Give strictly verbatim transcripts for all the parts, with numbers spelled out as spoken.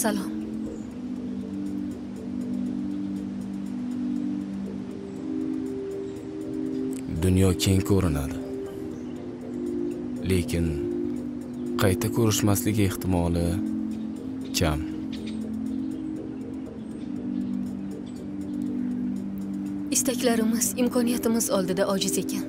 Salom. Dunyo keng ko'rinadi. Lekin qayta ko'rishmasligi ehtimoli kam. Istaklarimiz, imkoniyatimiz oldida ojiz ekan.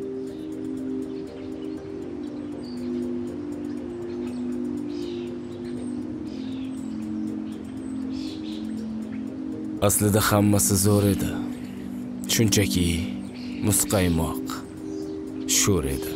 Aslida hammasi zo'r edi. Shunchaki muzqaymoq sho'r edi.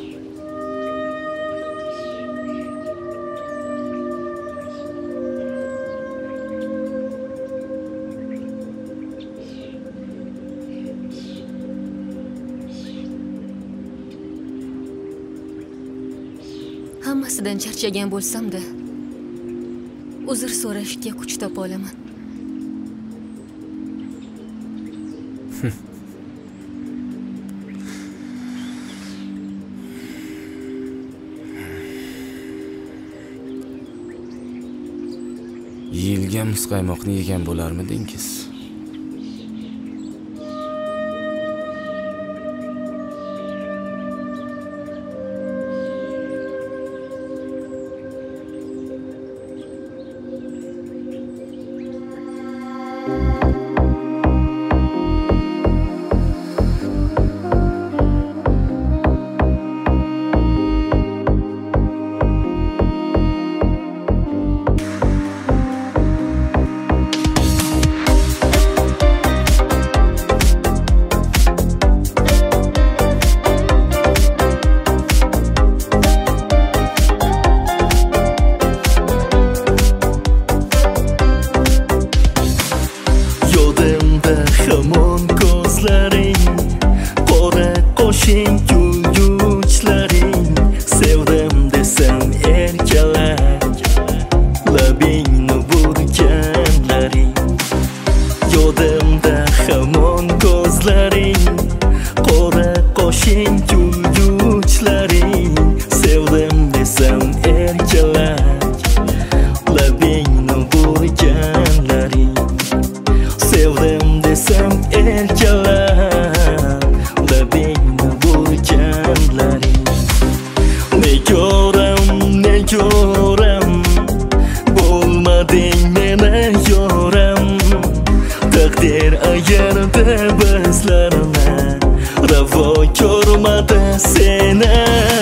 Hammasidan charchagan bo'lsam-da, uzr so'rashga kuch topa olaman. Yeyilgan muzqaymoqni yegan bo'larmidingiz? Hamon ko'zlaring, qora qo'shing kulguchlaring, sevdim desam erkalak, labingni burganlaring. Yodimda hamon ko'zlaring, qora qo'shing kulguchlaring, sevdim desam erkalak, labingni burganlaring. Sevdim desam erkalab, labingni burganlaring. Ne ko'ram, ne ko'ram, bo'lmading meni yoram. Taqdir ayirdi bizlarni, ravo ko'rmadi seni.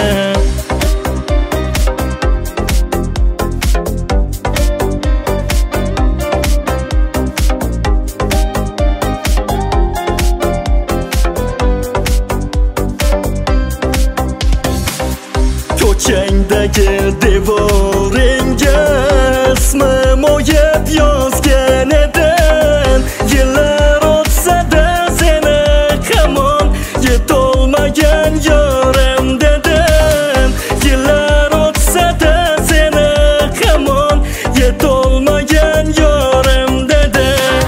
Ko'changdagi devoringga ismim o'yib yozgan edim. Yillar o'tsa-da seni hamon yetolmagan yorim dedim. Yillar o'tsa-da seni hamon yetolmagan yorim dedim.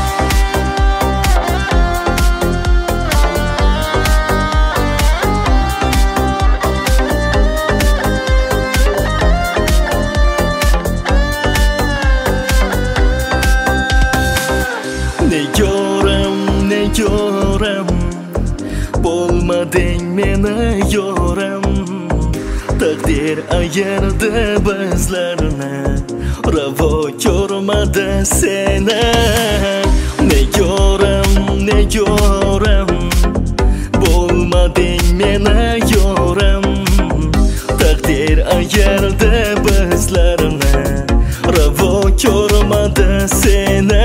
Ne ko'ram, ne ko'ram, bo'lmading meni yoram. Taqdir ayirdi bizlarni, ravo ko'rmadi seni. Ne ko'ram, ne ko'ram, bo'lmading meni yoram. Taqdir ayirdi bizlarni, ravo ko'rmadi seni.